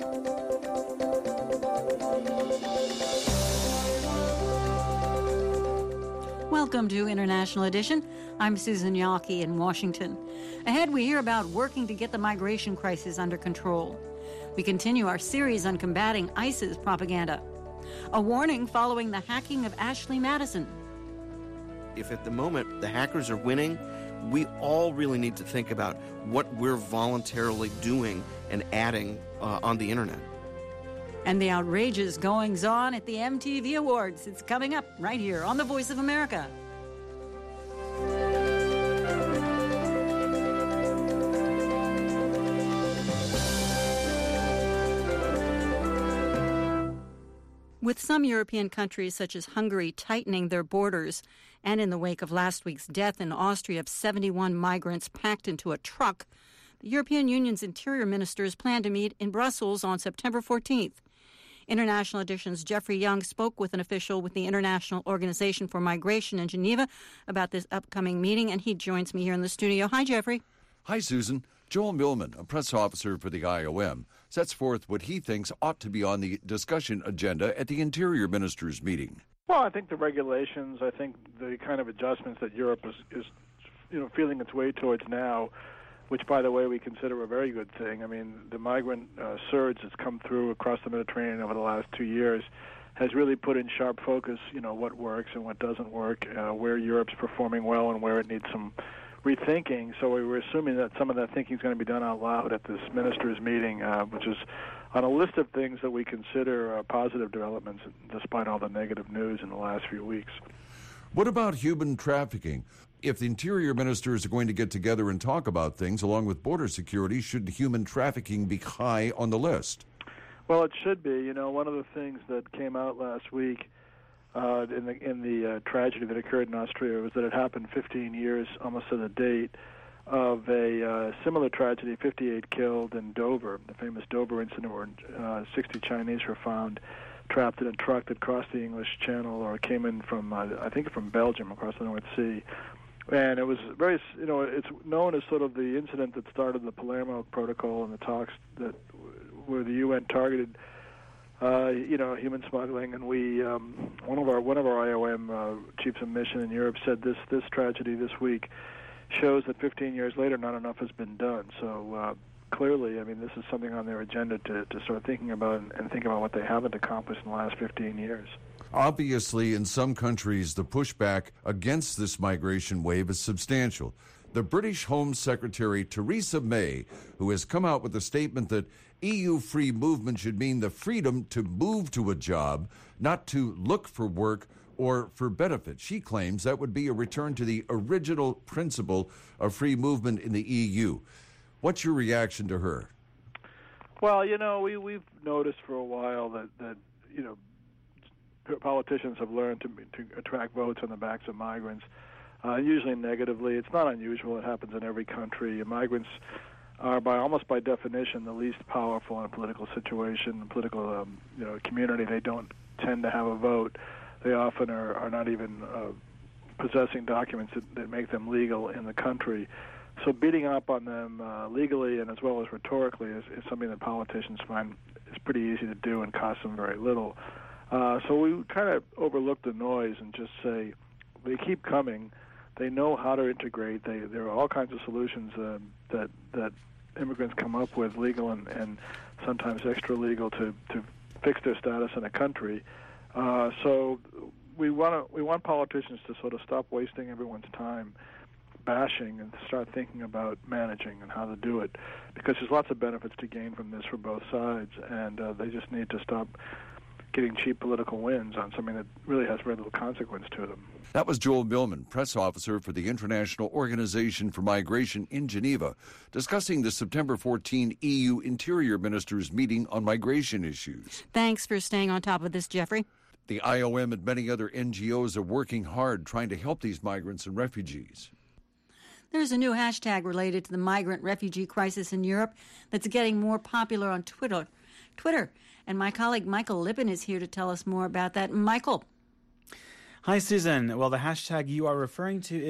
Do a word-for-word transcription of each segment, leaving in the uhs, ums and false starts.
Welcome to International Edition. I'm Susan Yawkey in Washington. Ahead, we hear about working to get the migration crisis under control. We continue our series on combating ISIS propaganda. A warning following the hacking of Ashley Madison. If at the moment the hackers are winning, we all really need to think about what we're voluntarily doing and adding uh, on the internet. And the outrageous goings-on at the M T V Awards. It's coming up right here on The Voice of America. With some European countries, such as Hungary, tightening their borders, and in the wake of last week's death in Austria of seventy-one migrants packed into a truck, the European Union's interior ministers plan to meet in Brussels on September fourteenth. International Edition's Jeffrey Young spoke with an official with the International Organization for Migration in Geneva about this upcoming meeting, and he joins me here in the studio. Hi, Jeffrey. Hi, Susan. Joel Millman, a press officer for the I O M, sets forth what he thinks ought to be on the discussion agenda at the Interior Ministers' meeting. Well, I think the regulations, I think the kind of adjustments that Europe is, is you know, feeling its way towards now, which, by the way, we consider a very good thing. I mean, the migrant uh, surge that's come through across the Mediterranean over the last two years has really put in sharp focus, you know, what works and what doesn't work, uh, where Europe's performing well and where it needs some rethinking. So we were assuming that some of that thinking is going to be done out loud at this ministers' meeting, uh, which is on a list of things that we consider uh, positive developments, despite all the negative news in the last few weeks. What about human trafficking? If the interior ministers are going to get together and talk about things along with border security, should human trafficking be high on the list? Well, it should be. You know, one of the things that came out last week uh, in the in the uh, tragedy that occurred in Austria was that it happened fifteen years, almost to the date, of a uh, similar tragedy, fifty-eight killed in Dover, the famous Dover incident where uh, sixty Chinese were found trapped in a truck that crossed the English Channel or came in from, uh, I think, from Belgium across the North Sea. And it was very, you know, it's known as sort of the incident that started the Palermo Protocol and the talks that where the U N targeted, uh, you know, human smuggling. And we, um, one of our one of our I O M uh, chiefs of mission in Europe said this this tragedy this week shows that fifteen years later, not enough has been done. So uh, clearly, I mean, this is something on their agenda to to start thinking about and, and think about what they haven't accomplished in the last fifteen years. Obviously, in some countries, the pushback against this migration wave is substantial. The British Home Secretary, Theresa May, who has come out with a statement that E U free movement should mean the freedom to move to a job, not to look for work or for benefit. She claims that would be a return to the original principle of free movement in the E U. What's your reaction to her? Well, you know, we, we've noticed for a while that, that you know, politicians have learned to to attract votes on the backs of migrants, uh, usually negatively. It's not unusual. It happens in every country. Migrants are, by almost by definition, the least powerful in a political situation, a political um, you know community. They don't tend to have a vote. They often are, are not even uh, possessing documents that, that make them legal in the country. So beating up on them uh, legally and as well as rhetorically is, is something that politicians find is pretty easy to do and costs them very little. Uh, so we kind of overlook the noise and just say they keep coming. They know how to integrate. They, there are all kinds of solutions uh, that that immigrants come up with, legal and, and sometimes extra legal, to, to fix their status in a country. Uh, so we want to we want politicians to sort of stop wasting everyone's time bashing and start thinking about managing and how to do it, because there's lots of benefits to gain from this for both sides, and uh, they just need to stop getting cheap political wins on something that really has very little consequence to them. That was Joel Millman, press officer for the International Organization for Migration in Geneva, discussing the September fourteenth E U Interior Ministers meeting on migration issues. Thanks for staying on top of this, Jeffrey. The I O M and many other N G Os are working hard trying to help these migrants and refugees. There's a new hashtag related to the migrant refugee crisis in Europe that's getting more popular on Twitter. Twitter. And my colleague Michael Lippin is here to tell us more about that. Michael. Hi, Susan. Well, the hashtag you are referring to is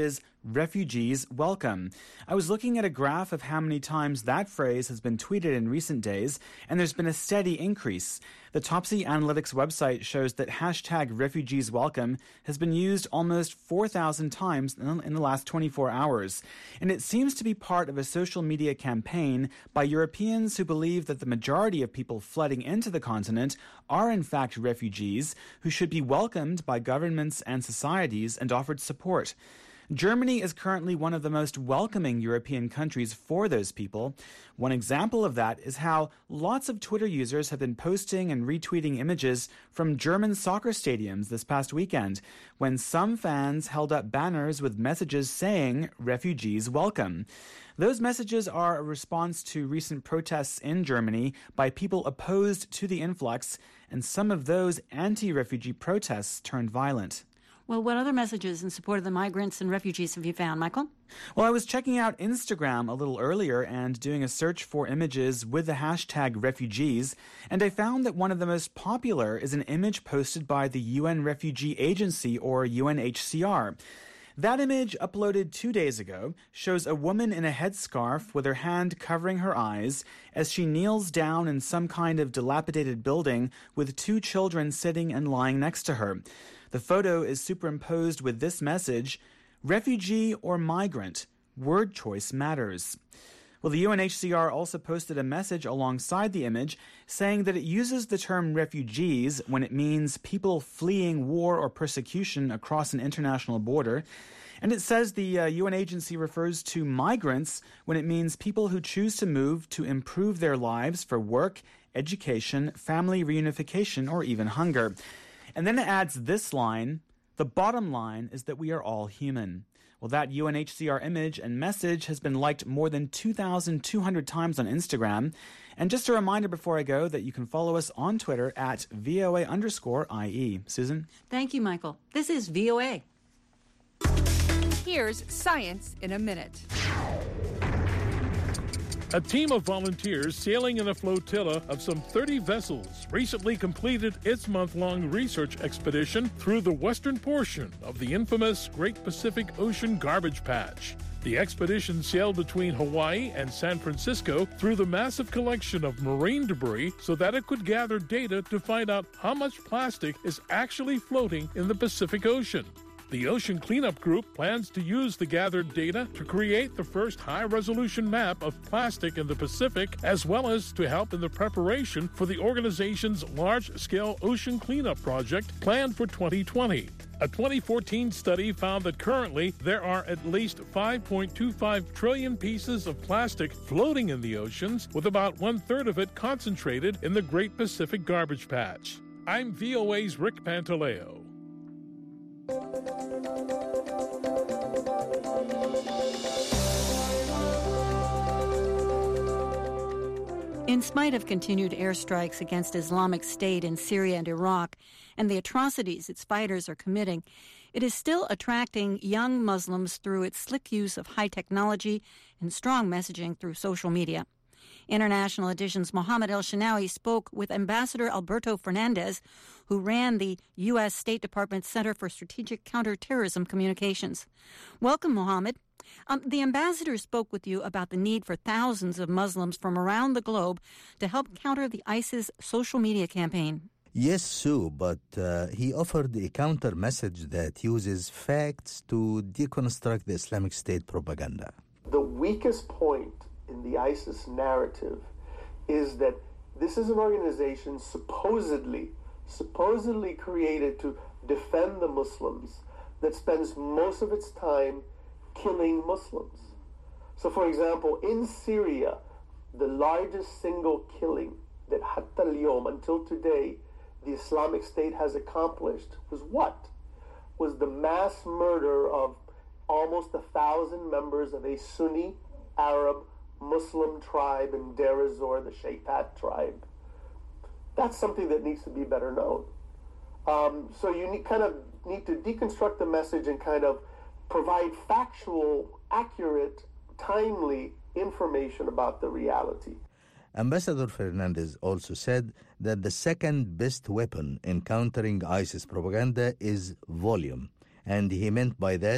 refugees welcome. I was looking at a graph of how many times that phrase has been tweeted in recent days, and there's been a steady increase. The Topsy Analytics website shows that hashtag refugees welcome has been used almost four thousand times in the last twenty-four hours. And it seems to be part of a social media campaign by Europeans who believe that the majority of people flooding into the continent are in fact refugees who should be welcomed by governments and societies and offered support. Germany is currently one of the most welcoming European countries for those people. One example of that is how lots of Twitter users have been posting and retweeting images from German soccer stadiums this past weekend, when some fans held up banners with messages saying, "Refugees welcome." Those messages are a response to recent protests in Germany by people opposed to the influx, and some of those anti-refugee protests turned violent. Well, what other messages in support of the migrants and refugees have you found, Michael? Well, I was checking out Instagram a little earlier and doing a search for images with the hashtag refugees, and I found that one of the most popular is an image posted by the U N Refugee Agency, or U N H C R. That image, uploaded two days ago, shows a woman in a headscarf with her hand covering her eyes as she kneels down in some kind of dilapidated building with two children sitting and lying next to her. The photo is superimposed with this message, "Refugee or migrant, word choice matters." Well, the U N H C R also posted a message alongside the image saying that it uses the term refugees when it means people fleeing war or persecution across an international border. And it says the uh, U N agency refers to migrants when it means people who choose to move to improve their lives for work, education, family reunification, or even hunger. And then it adds this line, "The bottom line is that we are all human." Well, that U N H C R image and message has been liked more than two thousand two hundred times on Instagram. And just a reminder before I go that you can follow us on Twitter at VOA underscore IE. Susan? Thank you, Michael. This is V O A. Here's Science in a Minute. A team of volunteers sailing in a flotilla of some thirty vessels recently completed its month-long research expedition through the western portion of the infamous Great Pacific Ocean Garbage Patch. The expedition sailed between Hawaii and San Francisco through the massive collection of marine debris so that it could gather data to find out how much plastic is actually floating in the Pacific Ocean. The Ocean Cleanup Group plans to use the gathered data to create the first high-resolution map of plastic in the Pacific, as well as to help in the preparation for the organization's large-scale ocean cleanup project planned for twenty twenty. A twenty fourteen study found that currently there are at least five point two five trillion pieces of plastic floating in the oceans, with about one-third of it concentrated in the Great Pacific Garbage Patch. I'm V O A's Rick Pantaleo. In spite of continued airstrikes against Islamic State in Syria and Iraq and the atrocities its fighters are committing, it is still attracting young Muslims through its slick use of high technology and strong messaging through social media. International Edition's Mohammed El-Shinawi spoke with Ambassador Alberto Fernandez, who ran the U S State Department Center for Strategic Counterterrorism Communications. Welcome, Mohammed. Um, the ambassador spoke with you about the need for thousands of Muslims from around the globe to help counter the ISIS social media campaign. Yes, Sue, but uh, he offered a counter message that uses facts to deconstruct the Islamic State propaganda. The weakest point in the ISIS narrative is that this is an organization supposedly, supposedly created to defend the Muslims that spends most of its time killing Muslims. So, for example, in Syria, the largest single killing that hatta al-yawm, until today, the Islamic State has accomplished was what? Was the mass murder of almost a thousand members of a Sunni Arab Muslim tribe in Deir ez-Zor, the Shaitat tribe. That's something that needs to be better known. Um, so you need, kind of need to deconstruct the message and kind of provide factual, accurate, timely information about the reality. Ambassador Fernandez also said that the second best weapon in countering ISIS propaganda is volume, and he meant by that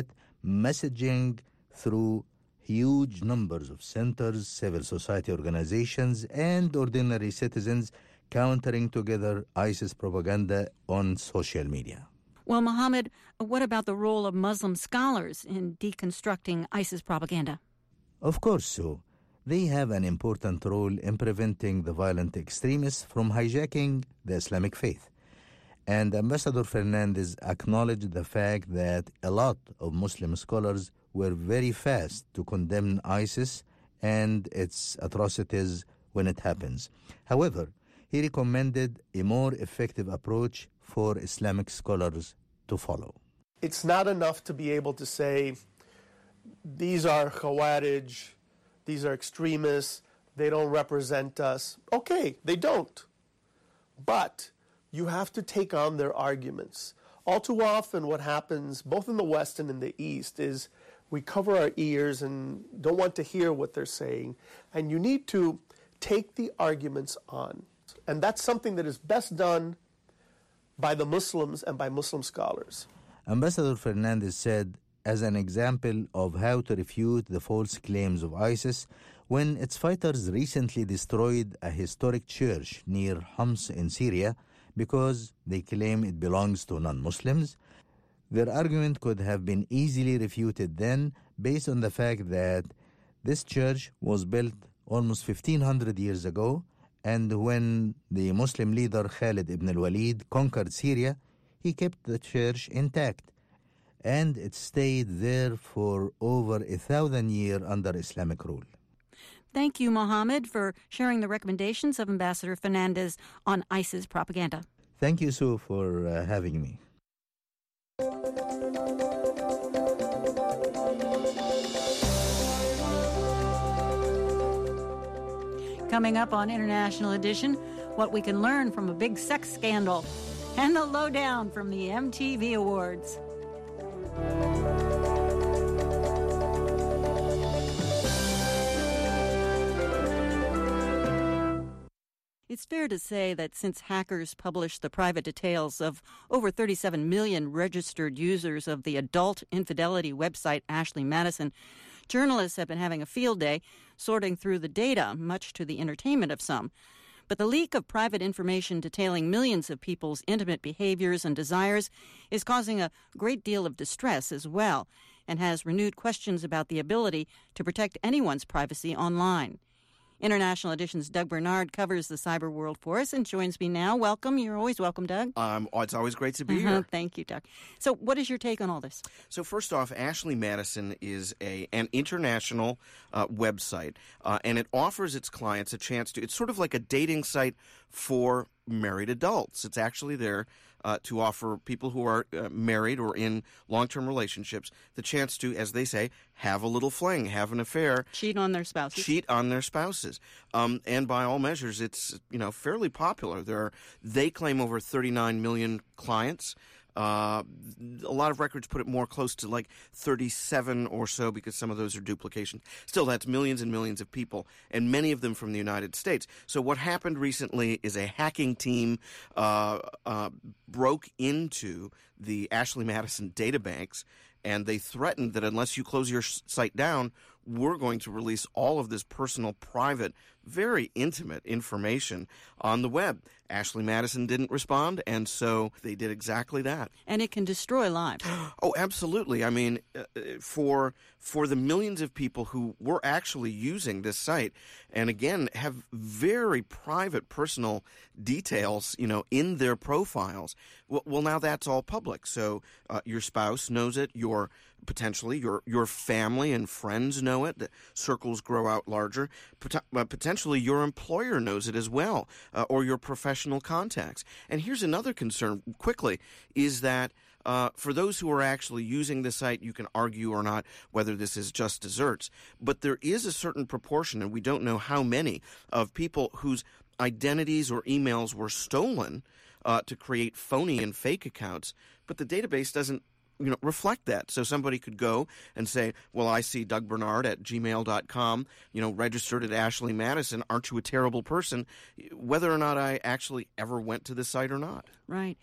messaging through huge numbers of centers, civil society organizations, and ordinary citizens countering together ISIS propaganda on social media. Well, Mohammed, what about the role of Muslim scholars in deconstructing ISIS propaganda? Of course so. They have an important role in preventing the violent extremists from hijacking the Islamic faith. And Ambassador Fernandez acknowledged the fact that a lot of Muslim scholars were very fast to condemn ISIS and its atrocities when it happens. However, he recommended a more effective approach for Islamic scholars to follow. It's not enough to be able to say, these are Khawarij, these are extremists, they don't represent us. Okay, they don't. But you have to take on their arguments. All too often what happens, both in the West and in the East, is we cover our ears and don't want to hear what they're saying. And you need to take the arguments on. And that's something that is best done by the Muslims and by Muslim scholars. Ambassador Fernandez said, as an example of how to refute the false claims of ISIS, when its fighters recently destroyed a historic church near Homs in Syria because they claim it belongs to non-Muslims, their argument could have been easily refuted then based on the fact that this church was built almost fifteen hundred years ago, and when the Muslim leader Khalid ibn al-Walid conquered Syria, he kept the church intact, and it stayed there for over a thousand years under Islamic rule. Thank you, Mohammed, for sharing the recommendations of Ambassador Fernandez on ISIS propaganda. Thank you, Sue, for uh, having me. Coming up on International Edition, what we can learn from a big sex scandal and the lowdown from the M T V Awards. It's fair to say that since hackers published the private details of over thirty-seven million registered users of the adult infidelity website Ashley Madison, journalists have been having a field day sorting through the data, much to the entertainment of some. But the leak of private information detailing millions of people's intimate behaviors and desires is causing a great deal of distress as well, and has renewed questions about the ability to protect anyone's privacy online. International Edition's Doug Bernard covers the cyber world for us and joins me now. Welcome. You're always welcome, Doug. Um, oh, it's always great to be uh-huh. here. Thank you, Doug. So what is your take on all this? So first off, Ashley Madison is a an international uh, website, uh, and it offers its clients a chance to – it's sort of like a dating site for married adults. It's actually there uh, to offer people who are uh, married or in long-term relationships the chance to, as they say, have a little fling, have an affair. Cheat on their spouses. Cheat on their spouses. Um, and by all measures, it's, you know, fairly popular. There are, they claim over thirty-nine million clients. Uh, a lot of records put it more close to like thirty-seven or so because some of those are duplications. Still, that's millions and millions of people, and many of them from the United States. So what happened recently is a hacking team uh, uh, broke into the Ashley Madison databanks, and they threatened that unless you close your site down, we're going to release all of this personal, private, very intimate information on the web. Ashley Madison didn't respond, and so they did exactly that. And it can destroy lives. Oh, absolutely. I mean, uh, for for the millions of people who were actually using this site, and again, have very private, personal details, you know, in their profiles, well, well now that's all public. So uh, your spouse knows it, your potentially your your family and friends know it. The circles grow out larger. Pot- uh, potentially your employer knows it as well, uh, or your professional contacts. And here's another concern, quickly, is that uh, for those who are actually using the site, you can argue or not whether this is just desserts, but there is a certain proportion, and we don't know how many, of people whose identities or emails were stolen uh, to create phony and fake accounts, but the database doesn't you know, reflect that. So somebody could go and say, well, I see Doug Bernard at gmail dot com, you know, registered at Ashley Madison. Aren't you a terrible person? Whether or not I actually ever went to the site or not. Right.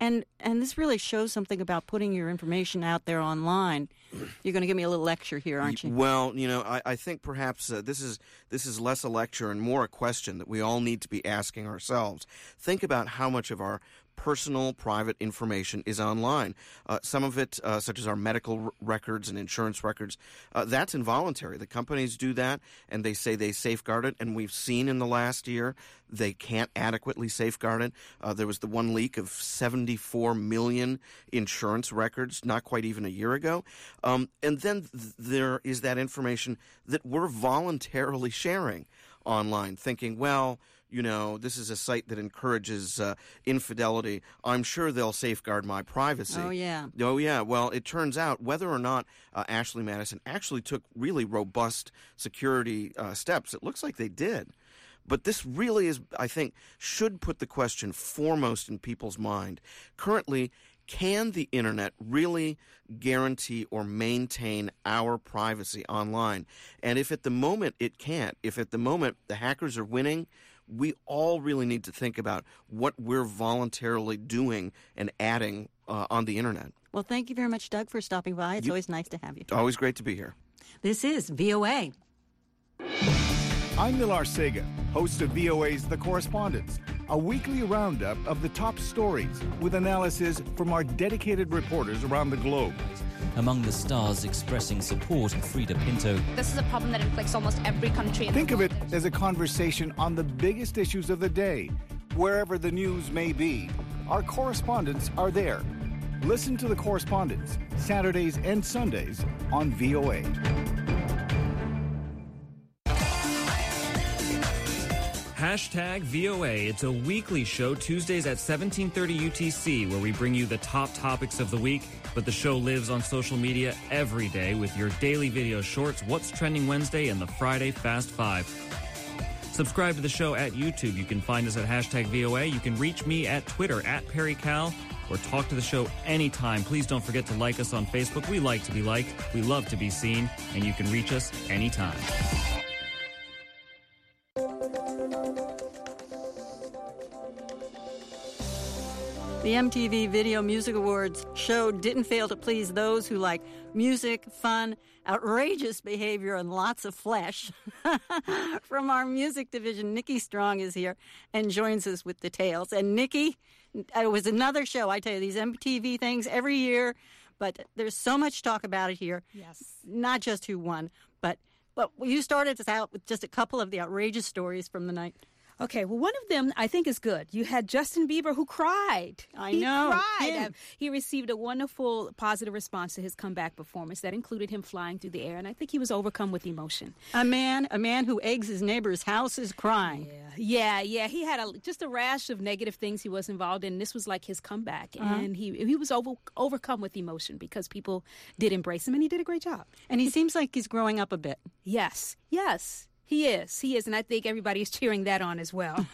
And and this really shows something about putting your information out there online. You're going to give me a little lecture here, aren't you? Well, you know, I, I think perhaps uh, this is this is less a lecture and more a question that we all need to be asking ourselves. Think about how much of our personal, private information is online. Uh, some of it, uh, such as our medical r- records and insurance records, uh, that's involuntary. The companies do that, and they say they safeguard it, and we've seen in the last year they can't adequately safeguard it. Uh, there was the one leak of seventy-four million insurance records not quite even a year ago. Um, and then th- there is that information that we're voluntarily sharing online, thinking, well, you know, this is a site that encourages uh, infidelity. I'm sure they'll safeguard my privacy. Oh, yeah. Oh, yeah. Well, it turns out whether or not uh, Ashley Madison actually took really robust security uh, steps, it looks like they did. But this really is, I think, should put the question foremost in people's mind. Currently, can the internet really guarantee or maintain our privacy online? And if at the moment it can't, if at the moment the hackers are winning, we all really need to think about what we're voluntarily doing and adding uh, on the internet. Well, thank you very much, Doug, for stopping by. It's you, always nice to have you. Always great to be here. This is V O A. I'm Nilar Sega, host of V O A's The Correspondents, a weekly roundup of the top stories with analysis from our dedicated reporters around the globe. Among the stars expressing support, Frida Pinto. This is a problem that inflicts almost every country in Think the of world. it as a conversation on the biggest issues of the day. Wherever the news may be, our correspondents are there. Listen to The Correspondents, Saturdays and Sundays on V O A. Hashtag V O A. It's a weekly show Tuesdays at seventeen thirty U T C where we bring you the top topics of the week. But the show lives on social media every day with your daily video shorts, What's Trending Wednesday, and the Friday Fast Five. Subscribe to the show at YouTube. You can find us at hashtag V O A. You can reach me at Twitter at PerryCal or talk to the show anytime. Please don't forget to like us on Facebook. We like to be liked. We love to be seen. And you can reach us anytime. The M T V Video Music Awards show didn't fail to please those who like music, fun, outrageous behavior, and lots of flesh. From our music division, Nikki Strong is here and joins us with details. And Nikki, it was another show. I tell you, these M T V things every year, but there's so much talk about it here. Yes. Not just who won, but but you started us out with just a couple of the outrageous stories from the night. Okay, well, one of them I think is good. You had Justin Bieber who cried. I he know. cried. Yeah. Uh, He received a wonderful positive response to his comeback performance that included him flying through the air, and I think he was overcome with emotion. A man, a man who eggs his neighbor's house is crying. Yeah, yeah, yeah. He had a, just a rash of negative things he was involved in. This was like his comeback, Uh-huh. and he he was over, overcome with emotion because people did embrace him, and he did a great job. And he seems like he's growing up a bit. Yes, yes. He is. He is. And I think everybody is cheering that on as well.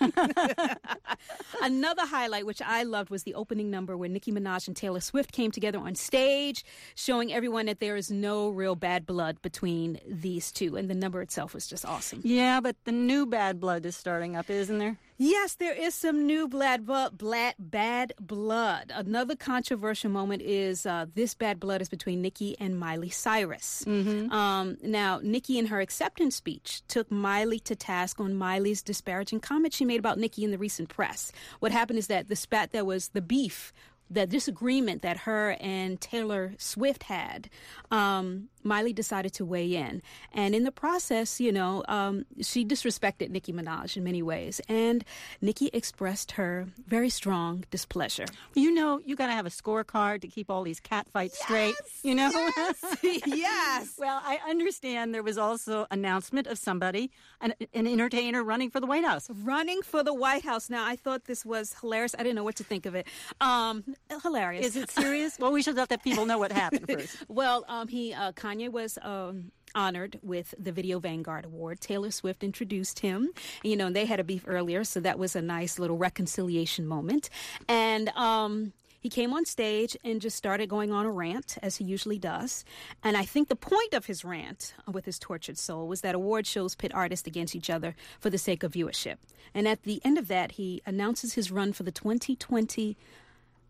Another highlight, which I loved, was the opening number where Nicki Minaj and Taylor Swift came together on stage, showing everyone that there is no real bad blood between these two. And the number itself was just awesome. Yeah, but the new bad blood is starting up, isn't there? Yes, there is some new bad, bad, bad blood. Another controversial moment is uh, this bad blood is between Nicki and Miley Cyrus. Mm-hmm. Um, now, Nicki in her acceptance speech took Miley to task on Miley's disparaging comment she made about Nicki in the recent press. What happened is that the spat that was the beef, the disagreement that her and Taylor Swift had, um, Miley decided to weigh in. And in the process, you know, um, she disrespected Nicki Minaj in many ways. And Nicki expressed her very strong displeasure. You know, you got to have a scorecard to keep all these cat fights yes, straight, you know? Yes, yes. Well, I understand there was also announcement of somebody, an, an entertainer running for the White House. Running for the White House. Now, I thought this was hilarious. I didn't know what to think of it. Um, hilarious. Is it serious? Well, we should let the people know what happened first. Well, um, he, uh, Kanye was um, honored with the Video Vanguard Award. Taylor Swift introduced him. You know, they had a beef earlier, so that was a nice little reconciliation moment. And um, he came on stage and just started going on a rant, as he usually does. And I think the point of his rant with his tortured soul was that award shows pit artists against each other for the sake of viewership. And at the end of that, he announces his run for the twenty twenty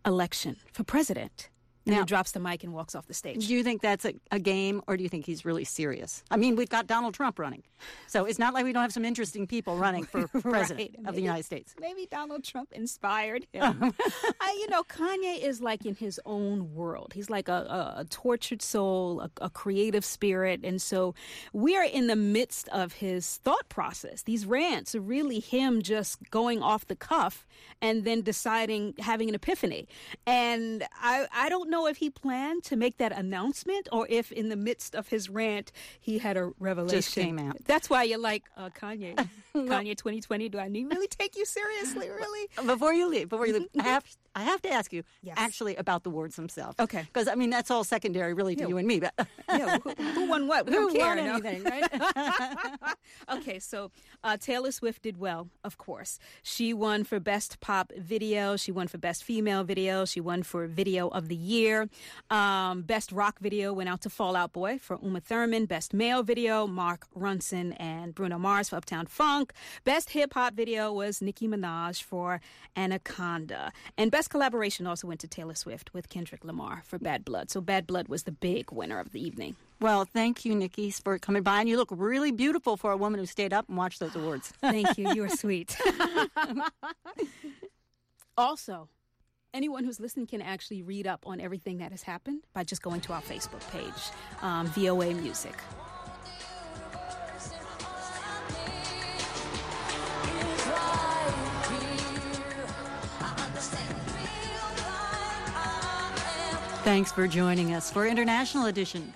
election for president. And Now- he drops the mic and walks off the stage. Do you think that's a, a game, or do you think he's really serious? I mean, we've got Donald Trump running. So it's not like we don't have some interesting people running for president Right. of Maybe- the United States. Maybe Donald Trump inspired him. I, you know, Kanye is like in his own world. He's like a, a, a tortured soul, a, a creative spirit. And so we are in the midst of his thought process. These rants are really him just going off the cuff and then deciding, having an epiphany. And I, I don't know if he planned to make that announcement or if in the midst of his rant he had a revelation. Just came out. That's why you're like, uh, Kanye, Kanye twenty twenty, do I need really take you seriously, really? Before you leave, before you leave, I have I have to ask you Yes. actually about the words themselves. Okay. Because I mean that's all secondary, really, to Yeah. you and me. But Yeah, who, who won what? We Who don't care, won no? anything, right? Okay, so uh, Taylor Swift did well, of course. She won for Best Pop Video. She won for Best Female Video. She won for Video of the Year. Um, Best Rock Video went out to Fall Out Boy for Uma Thurman. Best Male Video, Mark Ronson and Bruno Mars for Uptown Funk. Best Hip Hop Video was Nicki Minaj for Anaconda. And Best Collaboration also went to Taylor Swift with Kendrick Lamar for Bad Blood. So Bad Blood was the big winner of the evening. Well, thank you, Nikki, for coming by. And you look really beautiful for a woman who stayed up and watched those awards. Thank you. You are sweet. Also, anyone who's listening can actually read up on everything that has happened by just going to our Facebook page, um, V O A Music. Thanks for joining us for International Edition.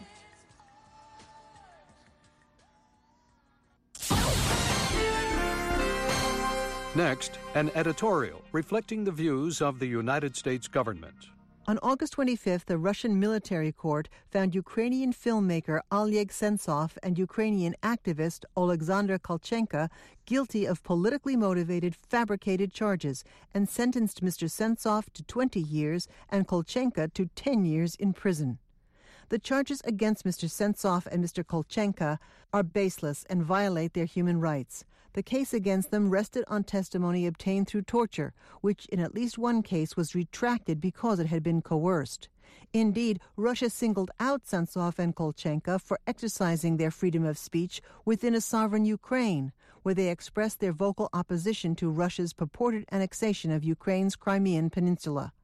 Next, an editorial reflecting the views of the United States government. On August twenty-fifth, a Russian military court found Ukrainian filmmaker Oleg Sentsov and Ukrainian activist Alexander Kolchenko guilty of politically motivated fabricated charges and sentenced Mister Sentsov to twenty years and Kolchenko to ten years in prison. The charges against Mister Sentsov and Mister Kolchenko are baseless and violate their human rights. The case against them rested on testimony obtained through torture, which in at least one case was retracted because it had been coerced. Indeed, Russia singled out Sentsov and Kolchenko for exercising their freedom of speech within a sovereign Ukraine, where they expressed their vocal opposition to Russia's purported annexation of Ukraine's Crimean Peninsula.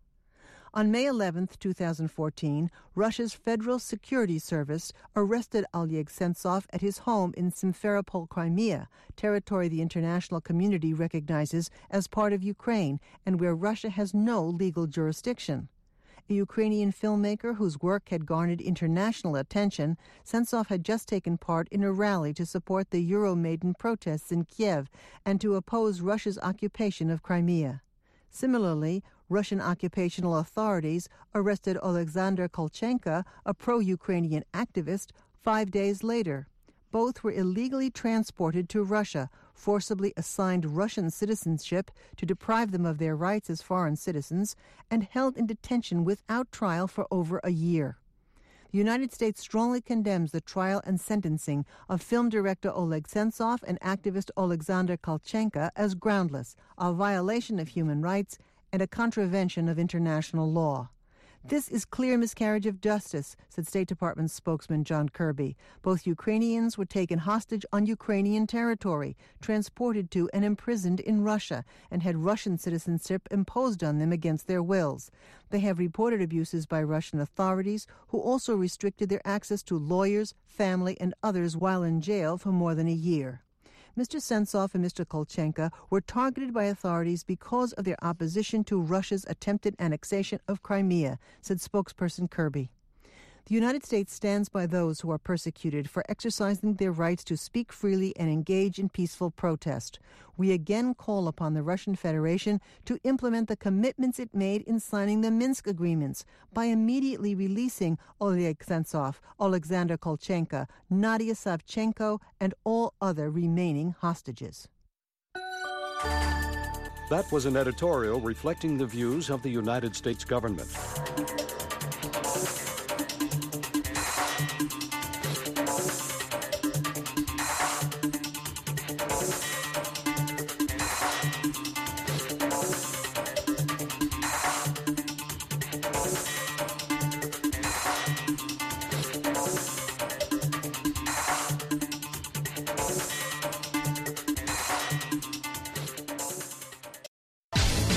On May eleventh, twenty fourteen, Russia's Federal Security Service arrested Oleg Sentsov at his home in Simferopol, Crimea, territory the international community recognizes as part of Ukraine and where Russia has no legal jurisdiction. A Ukrainian filmmaker whose work had garnered international attention, Sentsov had just taken part in a rally to support the Euromaidan protests in Kiev and to oppose Russia's occupation of Crimea. Similarly, Russian occupational authorities arrested Alexander Kolchenko, a pro-Ukrainian activist, five days later. Both were illegally transported to Russia, forcibly assigned Russian citizenship to deprive them of their rights as foreign citizens, and held in detention without trial for over a year. The United States strongly condemns the trial and sentencing of film director Oleg Sentsov and activist Alexander Kolchenko as groundless, a violation of human rights, and a contravention of international law. This is clear miscarriage of justice, said State Department spokesman John Kirby. Both Ukrainians were taken hostage on Ukrainian territory, transported to and imprisoned in Russia, and had Russian citizenship imposed on them against their wills. They have reported abuses by Russian authorities, who also restricted their access to lawyers, family, and others while in jail for more than a year. Mister Sentsov and Mister Kolchenko were targeted by authorities because of their opposition to Russia's attempted annexation of Crimea, said spokesperson Kirby. The United States stands by those who are persecuted for exercising their rights to speak freely and engage in peaceful protest. We again call upon the Russian Federation to implement the commitments it made in signing the Minsk agreements by immediately releasing Oleg Sentsov, Alexander Kolchenko, Nadia Savchenko, and all other remaining hostages. That was an editorial reflecting the views of the United States government.